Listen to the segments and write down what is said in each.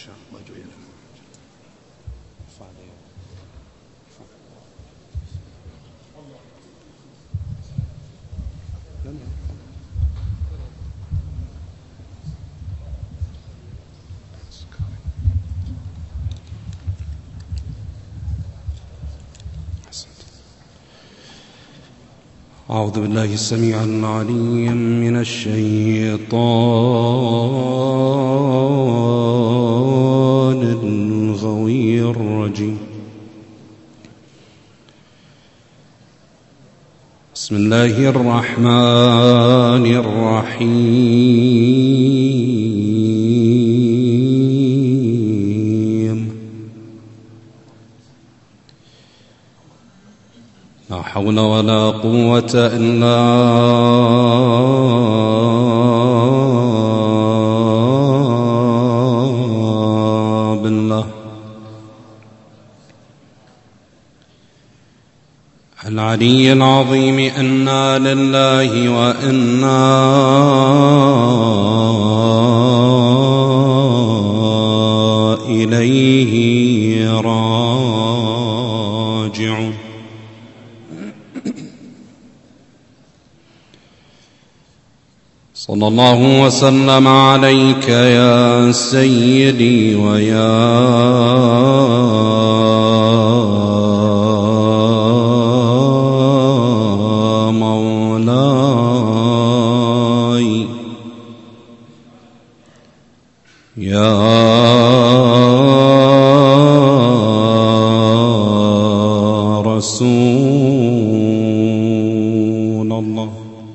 أعوذ بالله السميع العليم من الشيطان الغوي الرجيم. بسم الله الرحمن الرحيم. لا حول ولا قوة إلا بالله العلي العظيم. إنا لله وإنا إليه راجعون. صلى الله وسلم عليك يا سيدي ويا مولاي يا رسول الله،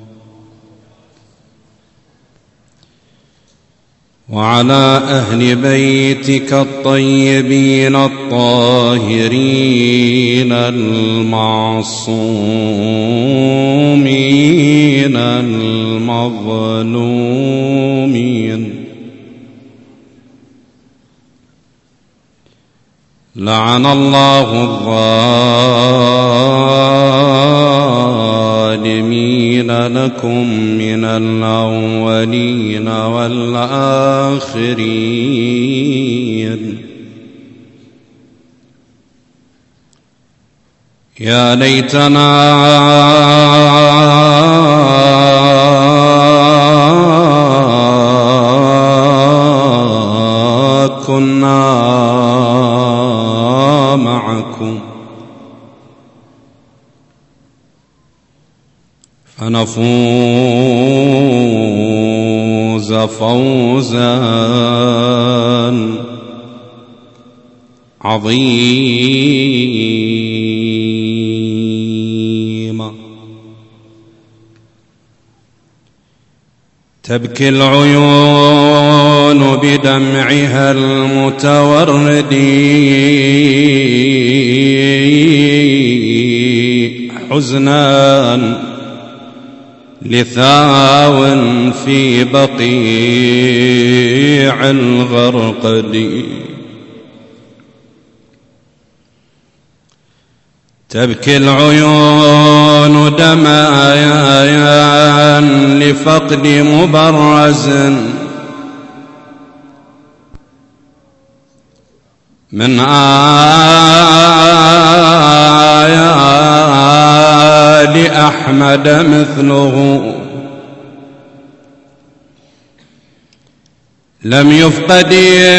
وعلى أهل بيتك الطيبين الطاهرين المعصومين المظلومين. لعن الله الظالمين لكم من الأولين والآخرين. يا ليتنا كنا معكم فنفوز فوزا عظيما. تبكي العيون بدمعها المتورد حزنا لثاو في بقيع الغرقد. تبكي العيون دمايا لفقد مبرز من آل أحمد مثله لم يفقد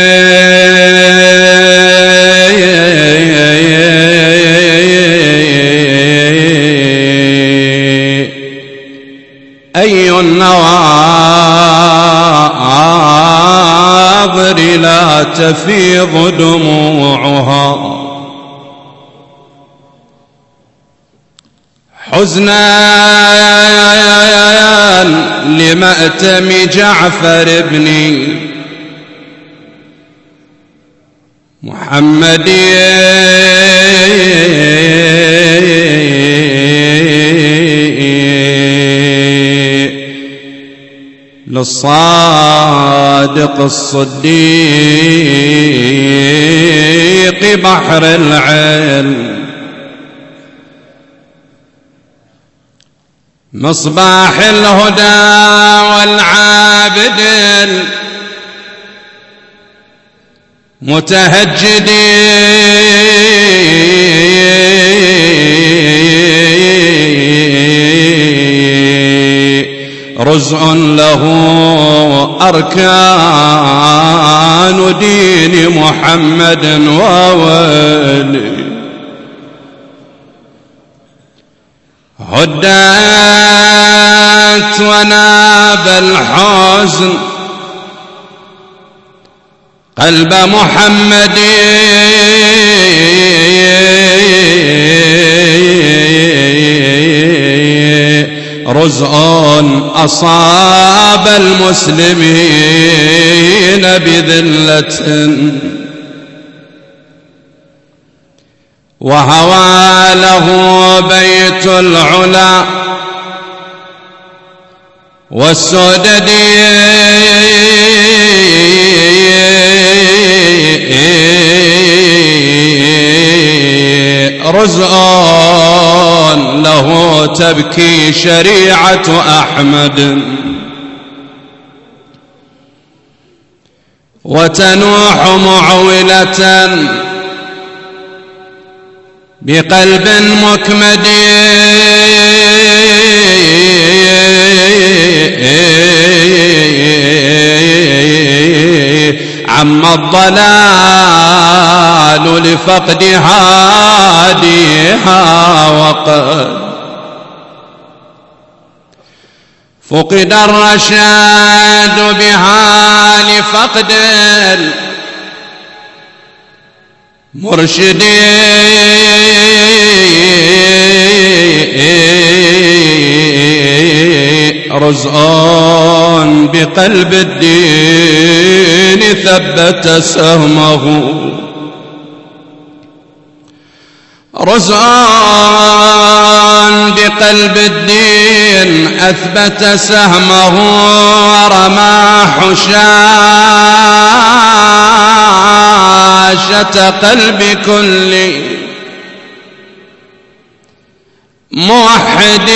أي النواظر لا تفيض دموعها حزنا لمأتم جعفر بن محمد للصادق الصديق بحر العلم مصباح الهدى والعابد رزء له أركان دين محمد وولي هدات وناب الحزن قلب محمد رزء أصاب المسلمين بذلة وهوى له بيت العلا والسدد رزء له تبكي شريعة أحمد وتنوح معولة بقلب مكمد عم الضلال لفقد هاديها وقد فقد الرشاد بها لفقد مرشد رزء بقلب الدين ثبت سهمه رزء بقلب الدين أثبت سهمه ورمى حشاشة قلب كل موحد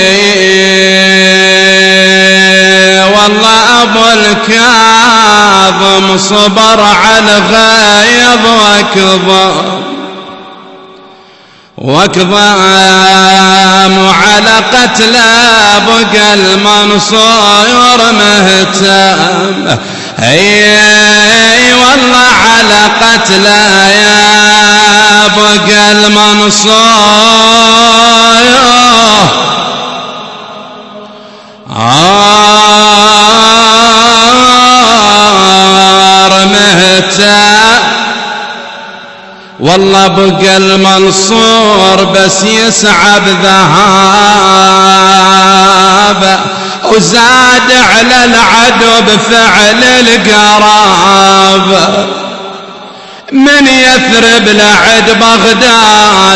والله أبو الكاظم صبر على الغيظ وكظام على قتل بقى المنصور مهتم اي والله على قتل يا بقى المنصور مهتم والله بقى المنصور بس يسعى بذهاب وزاد على العدو بفعل القراب من يثرب لعد بغداد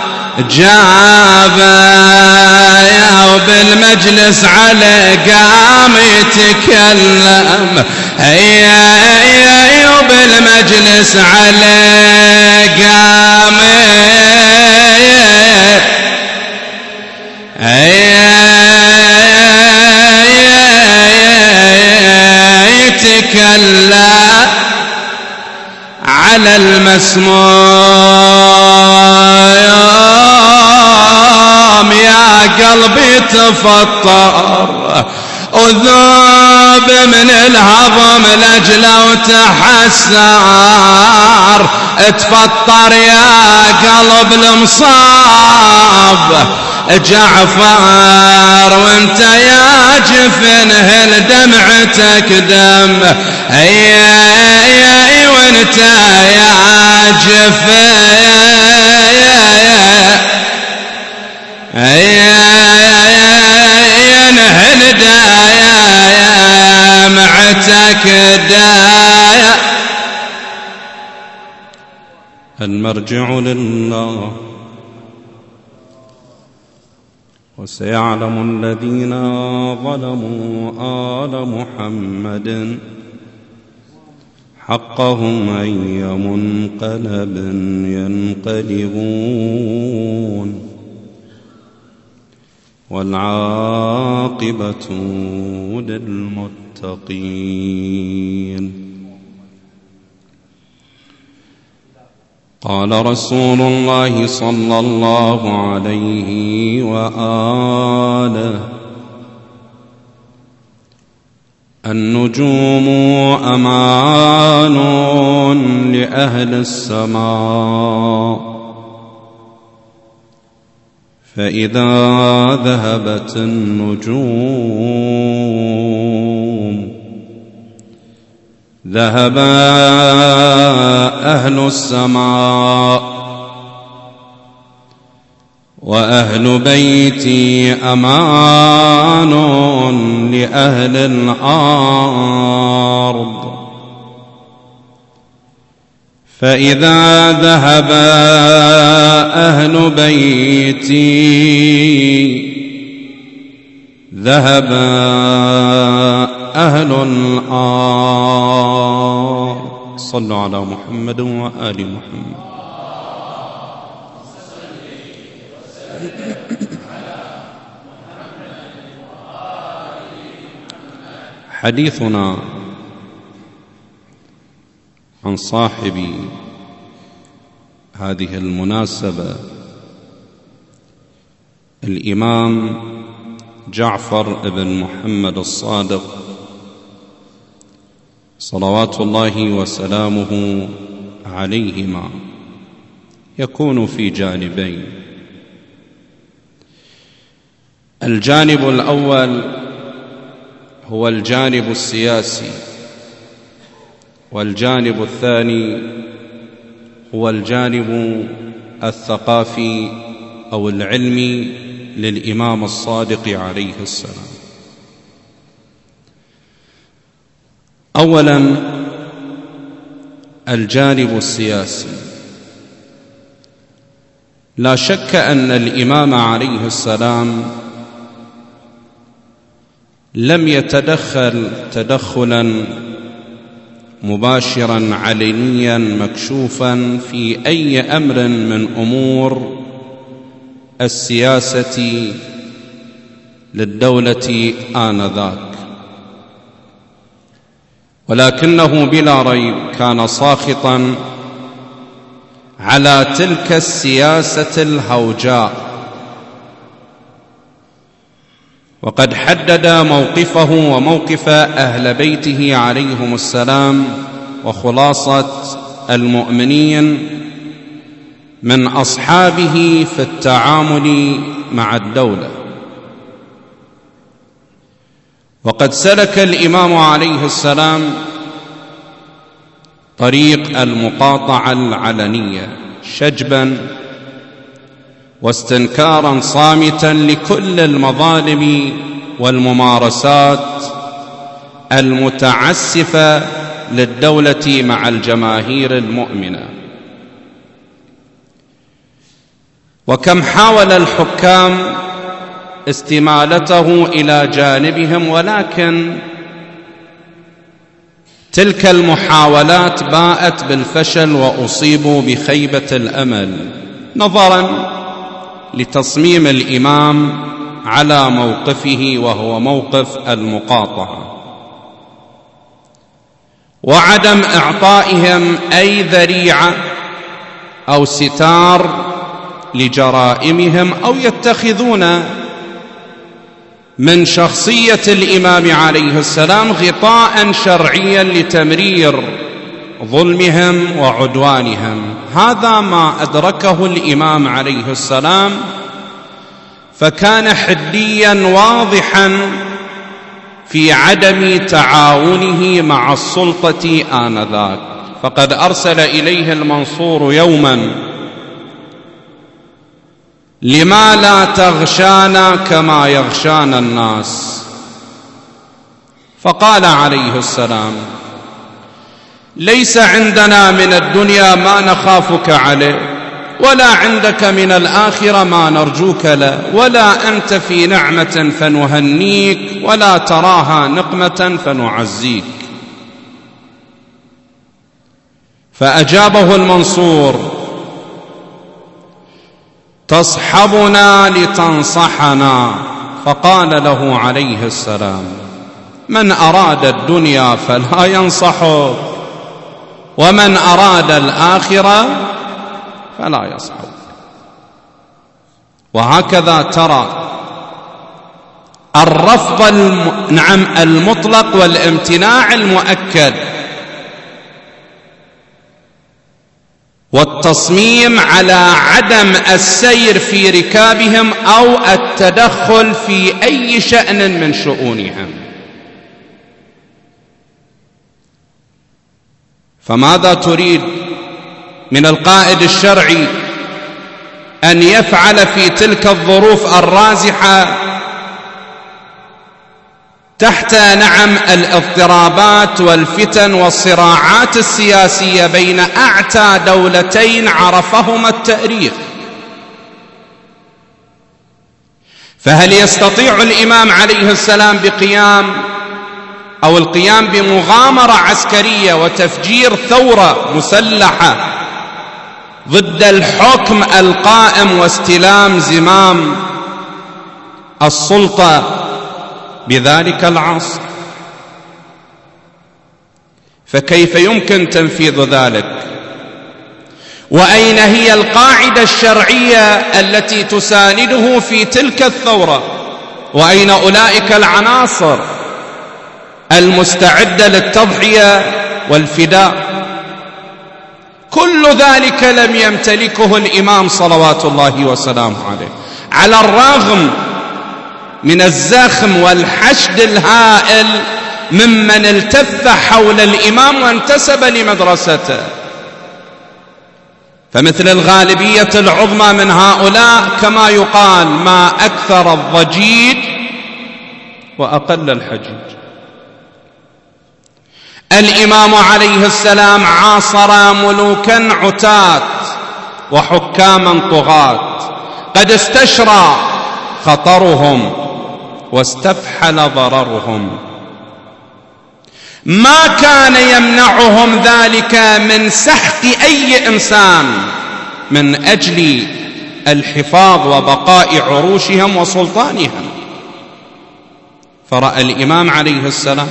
جابه وبالمجلس على قام يتكلم وبالمجلس على قام يتكلم على المسموم يا قلبي تفطر وذوب من الهضم لجله وتحسر تفطر يا قلب المصاب جعفر وانت يا جفن هل دمعتك دم اي وانت يا جفن هل دايا معتك دايا المرجع لله وسيعلم الذين ظلموا آل محمد حقهم أي منقلب ينقلبون والعاقبة للمتقين. قال رسول الله صلى الله عليه وآله: النجوم أمان لأهل السماء، فإذا ذهبت النجوم ذهب أهل السماء، وأهل بيتي أمان لأهل الأرض، فإذا ذهب أهل بيتي ذهب أهل الأرض. صلوا على محمد وآل محمد. حديثنا عن صاحب هذه المناسبة الإمام جعفر بن محمد الصادق صلوات الله وسلامه عليهما يكون في جانبين: الجانب الأول هو الجانب السياسي، والجانب الثاني هو الجانب الثقافي أو العلمي للإمام الصادق عليه السلام. أولاً الجانب السياسي. لا شك أن الإمام عليه السلام لم يتدخل تدخلاً مباشراً علنياً مكشوفاً في أي أمر من أمور السياسة للدولة آنذاك، ولكنه بلا ريب كان ساخطاً على تلك السياسة الهوجاء، وقد حدد موقفه وموقف أهل بيته عليهم السلام وخلاصة المؤمنين من أصحابه في التعامل مع الدولة. وقد سلك الإمام عليه السلام طريق المقاطعة العلنية شجباً واستنكاراً صامتاً لكل المظالم والممارسات المتعسفة للدولة مع الجماهير المؤمنة. وكم حاول الحكام استمالته إلى جانبهم، ولكن تلك المحاولات باءت بالفشل وأصيبوا بخيبة الأمل، نظراً لتصميم الإمام على موقفه وهو موقف المقاطعة، وعدم إعطائهم أي ذريعة أو ستار لجرائمهم، أو يتخذون من شخصية الإمام عليه السلام غطاء شرعيا لتمرير ظلمهم وعدوانهم. هذا ما أدركه الإمام عليه السلام، فكان حديا واضحا في عدم تعاونه مع السلطة آنذاك. فقد أرسل إليه المنصور يوما: لما لا تغشانا كما يغشانا الناس؟ فقال عليه السلام: ليس عندنا من الدنيا ما نخافك عليه، ولا عندك من الآخرة ما نرجوك له، ولا أنت في نعمة فنهنيك، ولا تراها نقمة فنعزيك. فأجابه المنصور: تصحبنا لتنصحنا. فقال له عليه السلام: من أراد الدنيا فلا ينصحك، ومن أراد الآخرة فلا يصحب. وهكذا ترى الرفض المطلق والامتناع المؤكد والتصميم على عدم السير في ركابهم أو التدخل في أي شأن من شؤونهم. فماذا تريد من القائد الشرعي أن يفعل في تلك الظروف الرازحة تحت الاضطرابات والفتن والصراعات السياسية بين أعتى دولتين عرفهما التاريخ؟ فهل يستطيع الإمام عليه السلام القيام بمغامرة عسكرية وتفجير ثورة مسلحة ضد الحكم القائم واستلام زمام السلطة بذلك العصر؟ فكيف يمكن تنفيذ ذلك؟ وأين هي القاعدة الشرعية التي تسانده في تلك الثورة؟ وأين أولئك العناصر المستعدة للتضحية والفداء؟ كل ذلك لم يمتلكه الإمام صلوات الله وسلامه عليه، على الرغم من الزخم والحشد الهائل ممن التف حول الإمام وانتسب لمدرسته. فمثل الغالبية العظمى من هؤلاء كما يقال ما أكثر الضجيج وأقل الحجيج. الإمام عليه السلام عاصر ملوكا عتاة وحكاما طغاة قد استشرى خطرهم واستفحل ضررهم، ما كان يمنعهم ذلك من سحق أي إنسان من أجل الحفاظ وبقاء عروشهم وسلطانهم. فرأى الإمام عليه السلام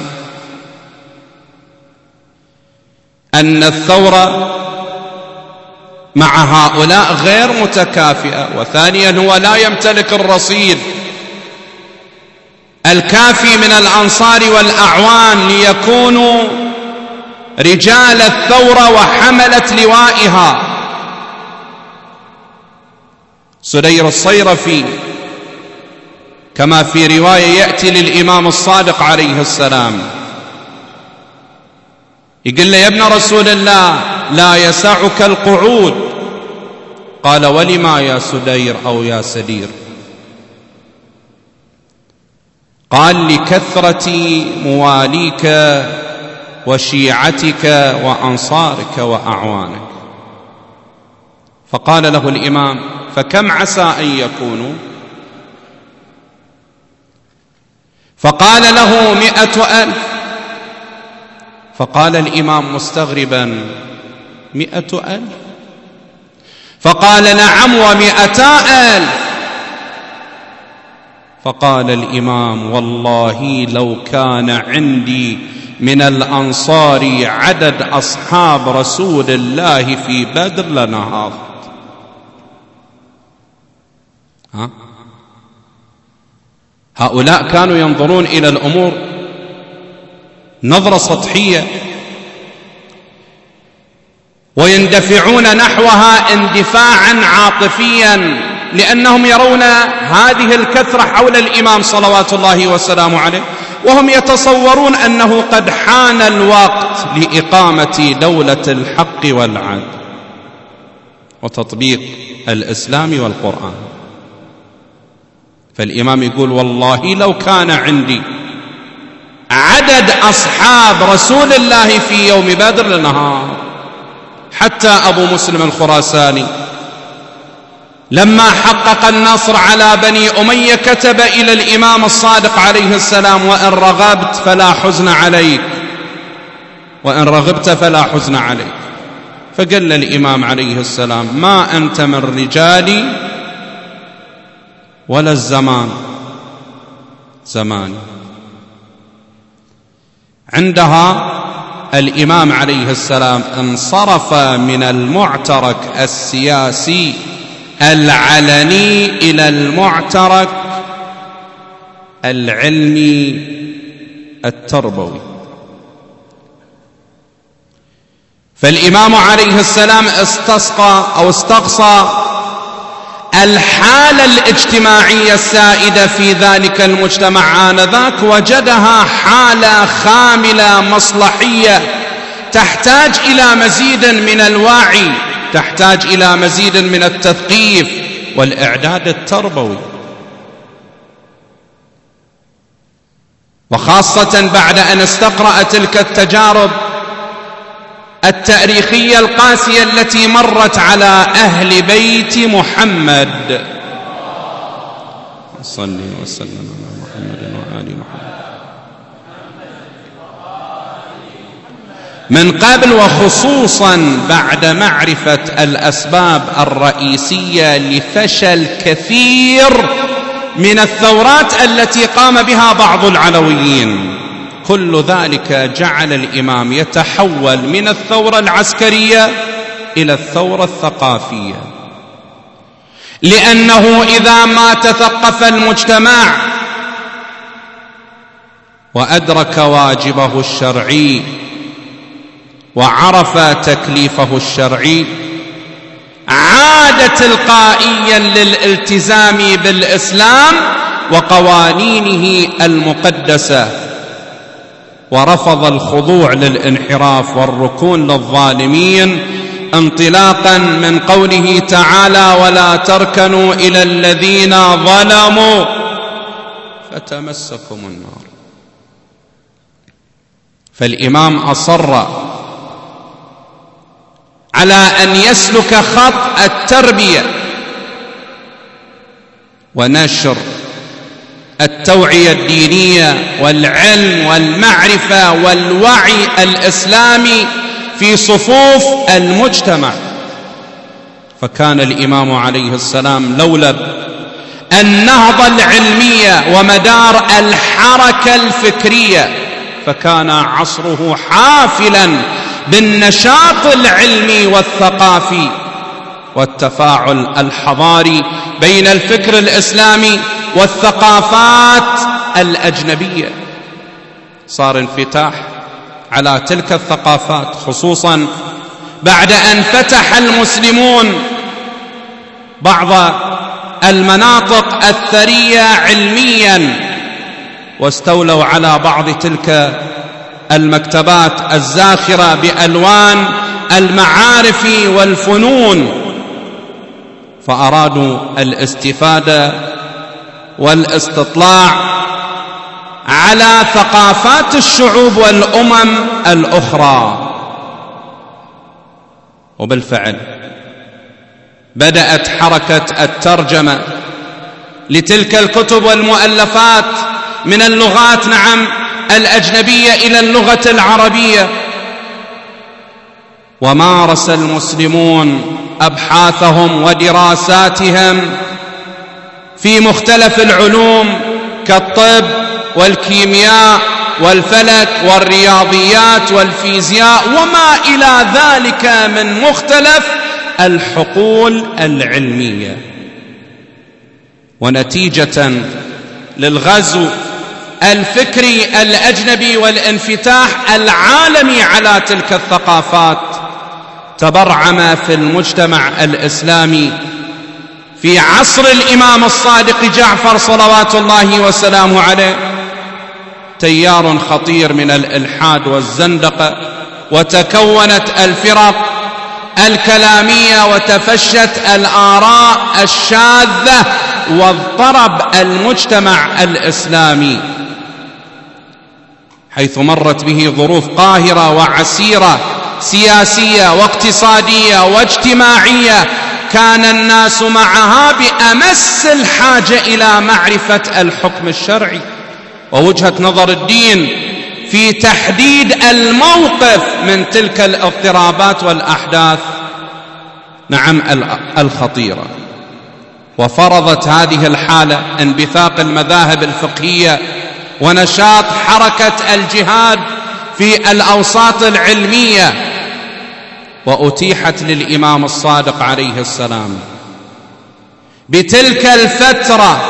أن الثورة مع هؤلاء غير متكافئة، وثانيا هو لا يمتلك الرصيد الكافي من الأنصار والأعوان ليكونوا رجال الثورة وحملة لوائها. سدير الصيرفي كما في رواية يأتي للإمام الصادق عليه السلام يقول له: يا ابن رسول الله لا يسعك القعود. قال: ولما يا سدير أو يا سدير؟ قال: لكثرة مواليك وشيعتك وأنصارك وأعوانك. فقال له الإمام: فكم عسى أن يكونوا؟ فقال له: 100,000. فقال الإمام مستغربا: 100,000؟ فقال: نعم، 200,000. فقال الإمام: والله لو كان عندي من الأنصار عدد أصحاب رسول الله في بدر لنهضت. هؤلاء كانوا ينظرون إلى الأمور نظرة سطحية ويندفعون نحوها اندفاعا عاطفيا، لأنهم يرون هذه الكثرة حول الإمام صلوات الله وسلامه عليه، وهم يتصورون أنه قد حان الوقت لإقامة دولة الحق والعدل وتطبيق الإسلام والقرآن. فالإمام يقول: والله لو كان عندي عدد أصحاب رسول الله في يوم بدر لنهار. حتى أبو مسلم الخراساني لما حقق النصر على بني أمية كتب إلى الإمام الصادق عليه السلام: وإن رغبت فلا حزن عليك، وإن رغبت فلا حزن عليك. فقال الإمام عليه السلام: ما أنت من رجالي ولا الزمان زماني. عندها الإمام عليه السلام انصرف من المعترك السياسي العلني إلى المعترك العلمي التربوي. فالإمام عليه السلام استقصى الحالة الاجتماعية السائدة في ذلك المجتمع آنذاك، وجدها حالة خاملة مصلحية تحتاج إلى مزيد من الوعي، تحتاج إلى مزيد من التثقيف والإعداد التربوي، وخاصة بعد أن استقرأ تلك التجارب التاريخية القاسية التي مرت على أهل بيت محمد. صلى وسلم على محمد وآل محمد من قبل، وخصوصا بعد معرفة الأسباب الرئيسية لفشل كثير من الثورات التي قام بها بعض العلويين. كل ذلك جعل الإمام يتحول من الثورة العسكرية إلى الثورة الثقافية، لأنه إذا ما تثقف المجتمع وأدرك واجبه الشرعي وعرف تكليفه الشرعي، عاد تلقائيا للالتزام بالإسلام وقوانينه المقدسة، ورفض الخضوع للانحراف والركون للظالمين، انطلاقا من قوله تعالى: ولا تركنوا إلى الذين ظلموا فتمسكم النار. فالإمام أصر على أن يسلك خط التربية ونشر التوعية الدينية والعلم والمعرفة والوعي الإسلامي في صفوف المجتمع. فكان الإمام عليه السلام لولب النهضة العلمية ومدار الحركة الفكرية، فكان عصره حافلا بالنشاط العلمي والثقافي والتفاعل الحضاري بين الفكر الإسلامي والثقافات الأجنبية. صار انفتاح على تلك الثقافات، خصوصا بعد أن فتح المسلمون بعض المناطق الثرية علميا، واستولوا على بعض تلك المكتبات الزاخرة بألوان المعارف والفنون، فأرادوا الاستفادة والاستطلاع على ثقافات الشعوب والأمم الأخرى. وبالفعل بدأت حركة الترجمة لتلك الكتب والمؤلفات من اللغات الأجنبية إلى اللغة العربية، ومارس المسلمون أبحاثهم ودراساتهم في مختلف العلوم كالطب والكيمياء والفلك والرياضيات والفيزياء وما إلى ذلك من مختلف الحقول العلمية. ونتيجة للغزو الفكري الأجنبي والانفتاح العالمي على تلك الثقافات، تبرعم في المجتمع الإسلامي في عصر الإمام الصادق جعفر صلوات الله وسلامه عليه تيار خطير من الإلحاد والزندقة، وتكونت الفرق الكلامية وتفشت الآراء الشاذة، واضطرب المجتمع الإسلامي حيث مرت به ظروف قاهرة وعسيرة سياسية واقتصادية واجتماعية، كان الناس معها بأمس الحاجة إلى معرفة الحكم الشرعي ووجهة نظر الدين في تحديد الموقف من تلك الاضطرابات والأحداث الخطيرة. وفرضت هذه الحالة انبثاق المذاهب الفقهية ونشاط حركة الجهاد في الأوساط العلمية، وأتيحت للإمام الصادق عليه السلام بتلك الفترة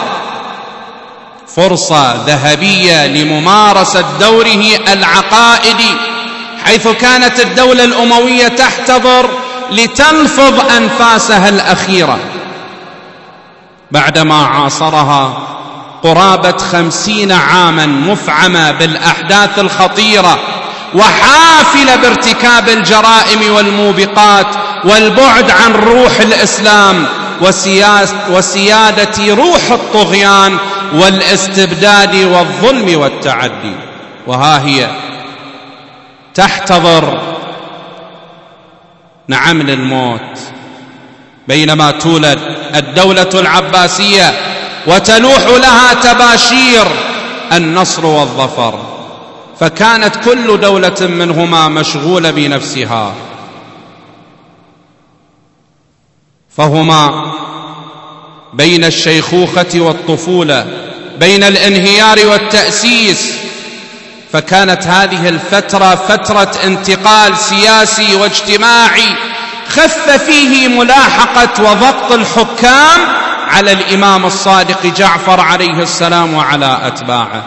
فرصة ذهبية لممارسة دوره العقائدي، حيث كانت الدولة الأموية تحتضر لتلفظ أنفاسها الأخيرة بعدما عاصرها قرابة 50 عاما مفعمة بالأحداث الخطيرة وحافلة بارتكاب الجرائم والموبقات والبعد عن روح الإسلام وسيادة روح الطغيان والاستبداد والظلم والتعدي. وها هي تحتضر نعم للموت بينما تولد الدولة العباسية وتلوح لها تباشير النصر والظفر، فكانت كل دولة منهما مشغولة بنفسها، فهما بين الشيخوخة والطفولة، بين الانهيار والتأسيس. فكانت هذه الفترة فترة انتقال سياسي واجتماعي خف فيه ملاحقة وضغط الحكام على الإمام الصادق جعفر عليه السلام وعلى أتباعه.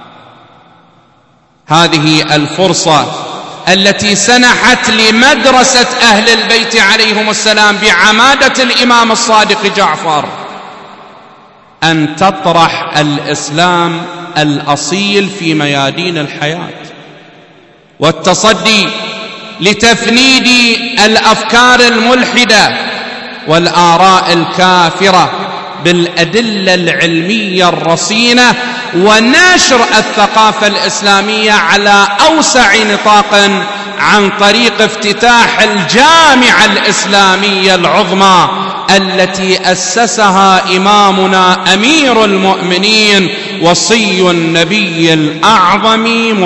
هذه الفرصة التي سنحت لمدرسة أهل البيت عليهم السلام بعمادة الإمام الصادق جعفر أن تطرح الإسلام الأصيل في ميادين الحياة، والتصدي لتفنيد الأفكار الملحدة والآراء الكافرة بالأدلة العلمية الرصينة، ونشر الثقافة الإسلامية على أوسع نطاق عن طريق افتتاح الجامعة الإسلامية العظمى التي أسسها إمامنا أمير المؤمنين وصي النبي الأعظم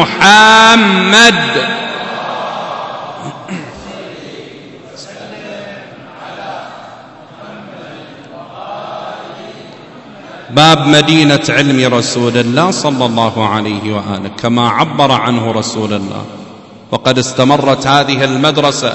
محمد. باب مدينة علم رسول الله صلى الله عليه وآله كما عبر عنه رسول الله. وقد استمرت هذه المدرسة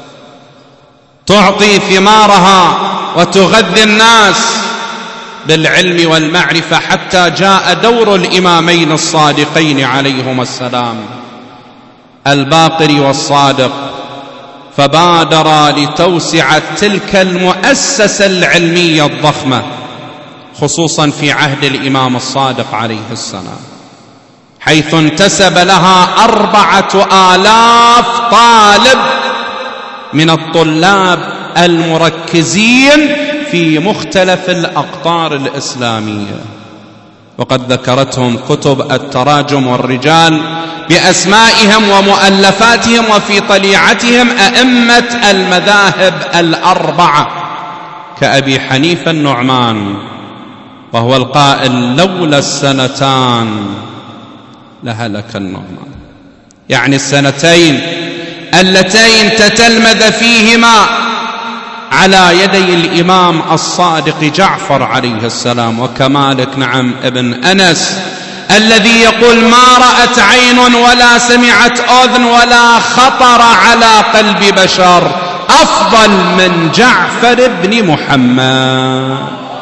تعطي ثمارها وتغذي الناس بالعلم والمعرفة حتى جاء دور الإمامين الصادقين عليهما السلام الباقر والصادق، فبادرا لتوسعة تلك المؤسسة العلمية الضخمة خصوصا في عهد الإمام الصادق عليه السلام، حيث انتسب لها 4000 طالب من الطلاب المركزين في مختلف الأقطار الإسلامية. وقد ذكرتهم كتب التراجم والرجال بأسمائهم ومؤلفاتهم وفي طليعتهم أئمة المذاهب الأربعة كأبي حنيفة النعمان، وهو القائل لولا السنتان لهلك النعمان، يعني السنتين اللتين تتلمذ فيهما على يدي الإمام الصادق جعفر عليه السلام. وكمالك نعم ابن أنس الذي يقول ما رأت عين ولا سمعت أذن ولا خطر على قلب بشر أفضل من جعفر بن محمد.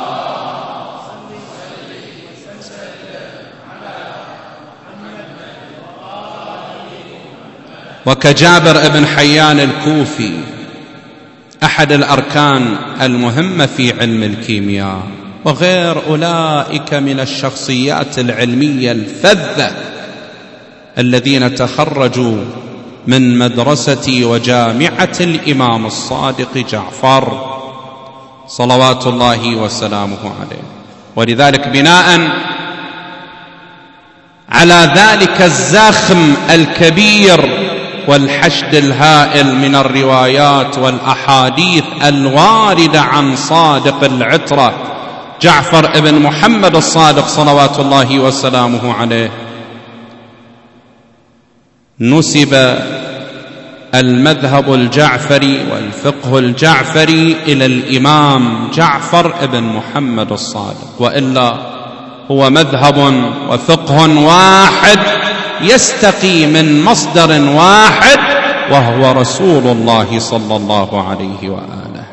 وكجابر بن حيان الكوفي أحد الأركان المهمة في علم الكيمياء، وغير أولئك من الشخصيات العلمية الفذة الذين تخرجوا من مدرسة وجامعة الإمام الصادق جعفر صلوات الله وسلامه عليه. ولذلك بناء على ذلك الزخم الكبير والحشد الهائل من الروايات والأحاديث الواردة عن صادق العترة جعفر ابن محمد الصادق صلوات الله وسلامه عليه، نسب المذهب الجعفري والفقه الجعفري إلى الإمام جعفر ابن محمد الصادق، وإلا هو مذهب وفقه واحد يستقي من مصدر واحد وهو رسول الله صلى الله عليه وآله.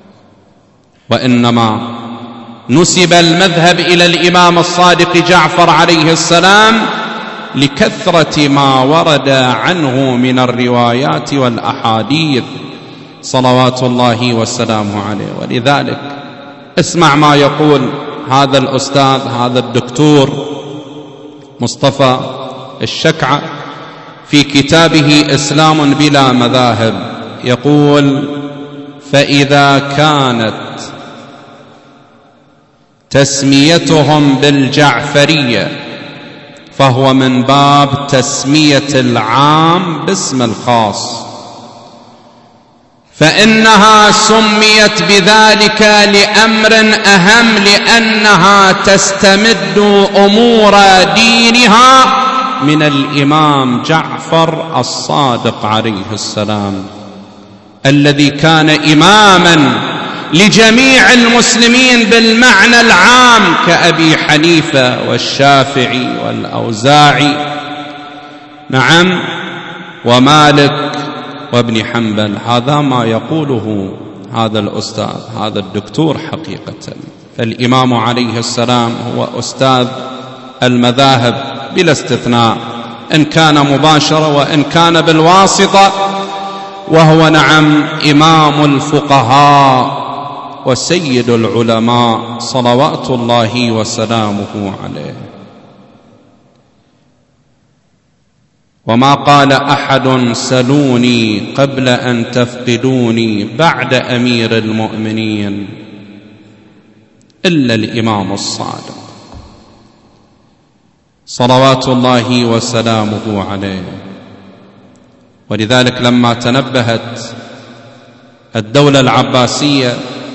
وإنما نسب المذهب إلى الإمام الصادق جعفر عليه السلام لكثرة ما ورد عنه من الروايات والأحاديث صلوات الله وسلامه عليه. ولذلك اسمع ما يقول هذا الأستاذ، هذا الدكتور مصطفى الشكعة في كتابه إسلام بلا مذاهب، يقول: فإذا كانت تسميتهم بالجعفرية فهو من باب تسمية العام باسم الخاص، فإنها سميت بذلك لأمر أهم، لأنها تستمد أمور دينها من الإمام جعفر الصادق عليه السلام، الذي كان إماما لجميع المسلمين بالمعنى العام كأبي حنيفة والشافعي والأوزاعي، نعم، ومالك وابن حنبل. هذا ما يقوله هذا الأستاذ، هذا الدكتور حقيقة. فالإمام عليه السلام هو أستاذ المذاهب بلا استثناء، إن كان مباشرة وإن كان بالواسطة، وهو نعم إمام الفقهاء وسيد العلماء صلوات الله وسلامه عليه. وما قال أحد سلوني قبل أن تفقدوني بعد أمير المؤمنين إلا الإمام الصادق صلوات الله وسلامه عليه. ولذلك لما تنبهت الدولة العباسية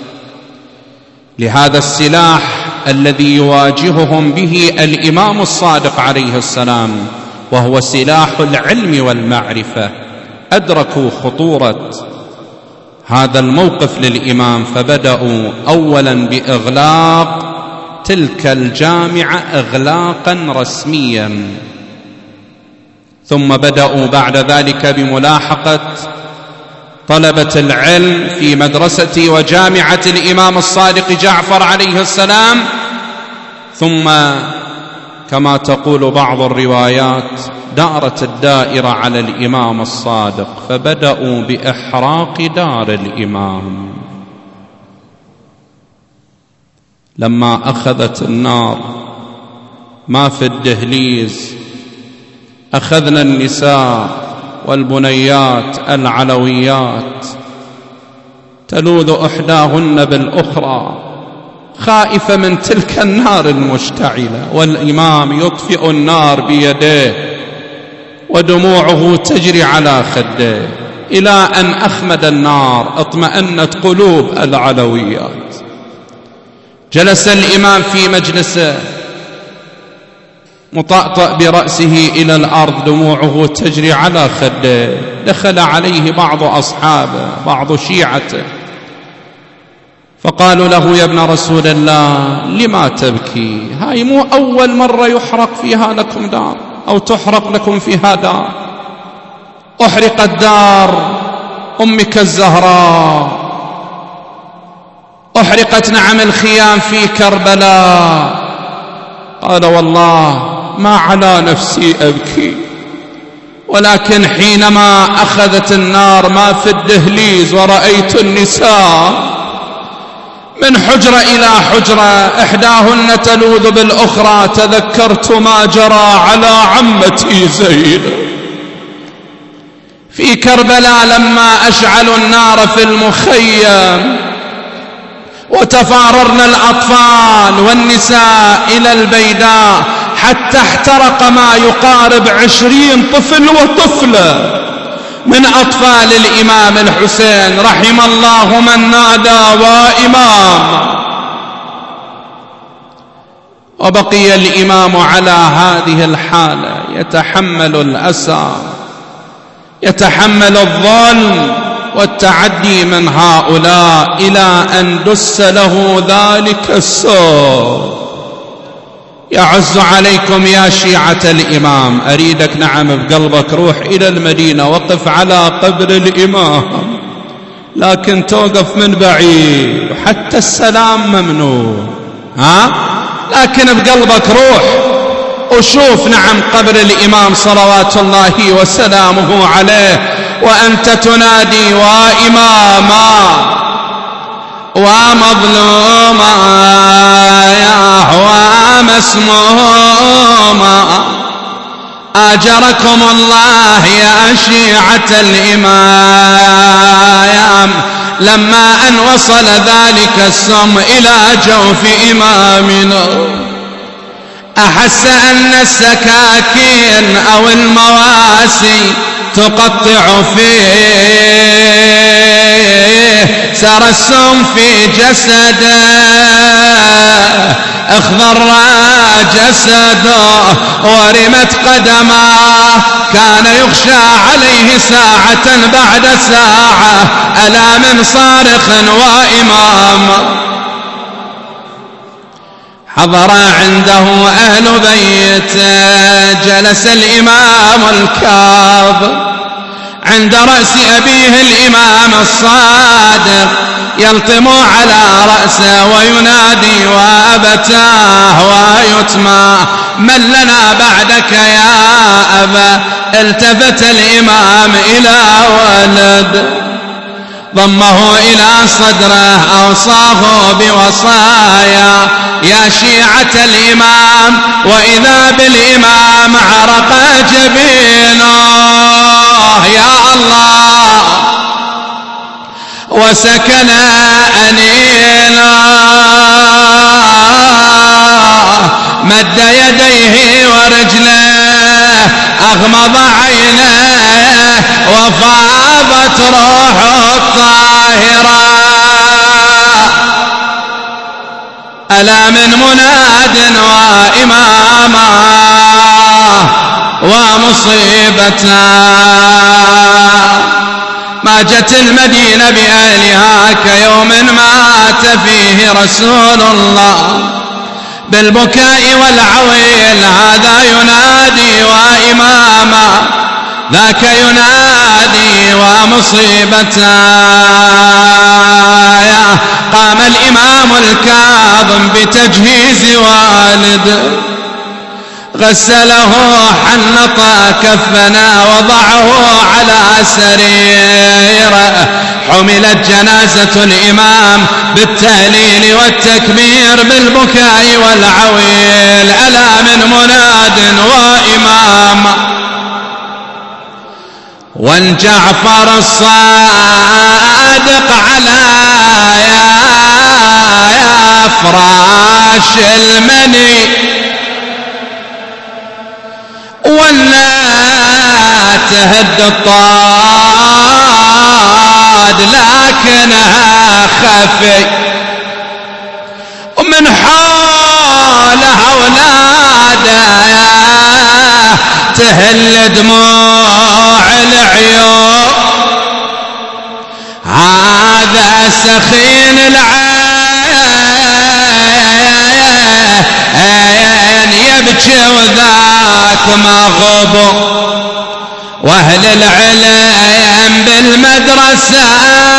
لهذا السلاح الذي يواجههم به الإمام الصادق عليه السلام، وهو سلاح العلم والمعرفة، أدركوا خطورة هذا الموقف للإمام، فبدأوا أولا بإغلاق تلك الجامعة إغلاقا رسميا، ثم بدأوا بعد ذلك بملاحقة طلبة العلم في مدرسة وجامعة الإمام الصادق جعفر عليه السلام، ثم كما تقول بعض الروايات دارت الدائرة على الإمام الصادق، فبدأوا بإحراق دار الإمام. لما أخذت النار ما في الدهليز، أخذنا النساء والبنيات العلويات تلوذ إحداهن بالأخرى خائفة من تلك النار المشتعلة، والإمام يطفئ النار بيديه ودموعه تجري على خديه، إلى أن أخمد النار اطمأنت قلوب العلويات. جلس الإمام في مجلسه مطأطأ برأسه إلى الأرض، دموعه تجري على خديه. دخل عليه بعض أصحابه، بعض شيعته، فقالوا له: يا ابن رسول الله لما تبكي؟ هاي مو أول مرة يحرق فيها لكم دار أو تحرق لكم فيها دار. أحرقت دار أمك الزهراء، أحرقت نعم الخيام في كربلاء. قال: والله ما على نفسي أبكي، ولكن حينما أخذت النار ما في الدهليز ورأيت النساء من حجرة إلى حجرة إحداهن تلوذ بالأخرى، تذكرت ما جرى على عمتي زينب في كربلاء لما أشعلوا النار في المخيم وتفاررن الأطفال والنساء إلى البيداء، حتى احترق ما يقارب 20 طفل وطفلة من أطفال الإمام الحسين، رحم الله من نادى وإمام. وبقي الإمام على هذه الحالة يتحمل الأسى، يتحمل الظلم والتعدي من هؤلاء، إلى أن دس له ذلك السوء يعز عليكم يا شيعة الإمام. أريدك نعم بقلبك روح إلى المدينة وقف على قبر الإمام، لكن توقف من بعيد وحتى السلام ممنوع، لكن بقلبك روح وشوف نعم قبر الإمام صلوات الله وسلامه عليه، وأنت تنادي وإماما ومظلوما ومسموما. آجركم الله يا شيعة الإمام، لما أن وصل ذلك السم إلى جوف إمامنا أحس أن السكاكين أو المواسي تقطع فيه، سرى السم في جسده اخضر جسده ورمت قدماه، كان يخشى عليه ساعة بعد ساعة ألا من صارخ وإمام. حضر عنده أهل بيته، جلس الإمام الكاظم عند رأس أبيه الإمام الصادق، يلطم على رأسه وينادي وأبتاه ويتماه: من لنا بعدك يا أبا؟ التفت الإمام إلى ولد ضمه إلى صدره، أوصاه بوصايا يا شيعة الإمام، وإذا بالإمام عرق جبينه يا الله وسكن أنينه، مد يديه ورجله أغمض عينيه وفاضت روحه الطاهرة. ألا من مناد وإماما ومصيبتا، ما جت المدينة بأهلها كيوم مات فيه رسول الله بالبكاء والعويل، هذا ينادي وإماما، ذاك ينادي ومصيبتا. قام الإمام الكاظم بتجهيز والد، غسله حنط كفنا وضعه على سريره، حملت جنازة الإمام بالتهليل والتكبير بالبكاء والعويل، ألا من مناد وإمام. والجعفر الصادق على يا فراش المني، ولا تهد الطاد لكنها خفي، ومن حولها أولاده تهل دموع العيون، هذا سخين العين يبكي وذاك مغبو، واهل العلم بالمدرسة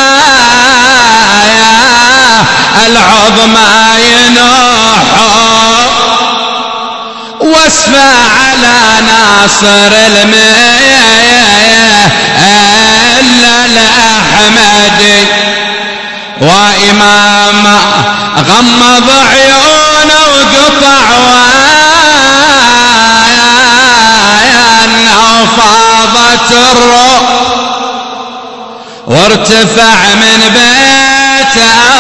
العظمى ينوحوا، واسفى على ناصر الأحمدي، وإمام غمض عيونه وقطع وفاضت الروح، وارتفع من بيت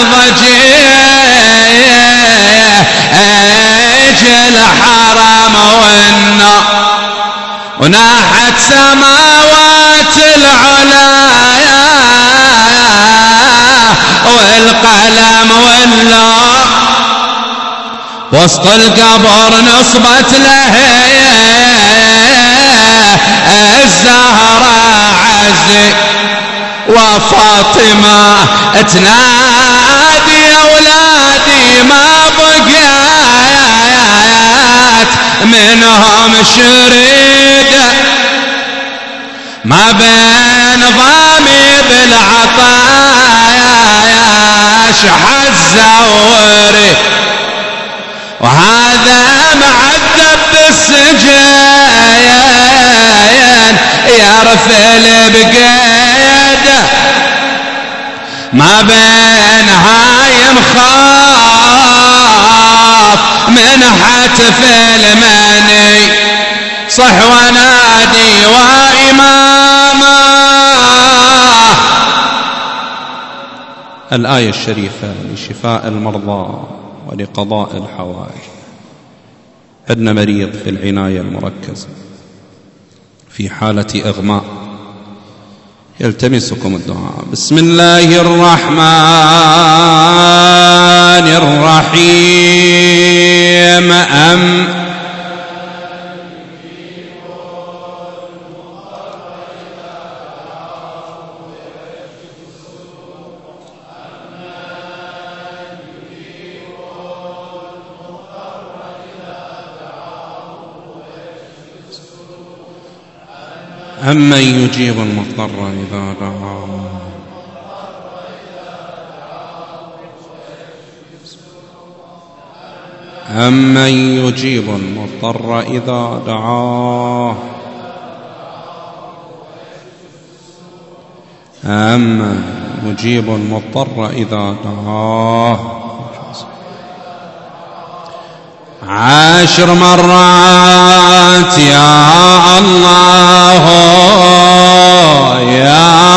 ضجيج الحرم والنار، وناحت سماوات العلا والقلم واللوح، وسط القبر نصبت له الزهراء عزي، وفاطمة تنادي أولادي ما بقى منهم شريدة ما بين ضامي بالعطايا شحت زوري وهذا معذب بالسجين يرفل بقيده ما بين هايم خاف من حتف المني صح ونادي وإماما. الآية الشريفة لشفاء المرضى ولقضاء الحوائج. عندنا مريض في العناية المركزة في حالة إغماء يلتمسكم الدعاء. بسم الله الرحمن الرحيم. أمن يجيب المضطر إذا دعاه أمن يجيب المضطر إذا دعاه أمن يجيب المضطر إذا دعاه 10 مرات يا الله يا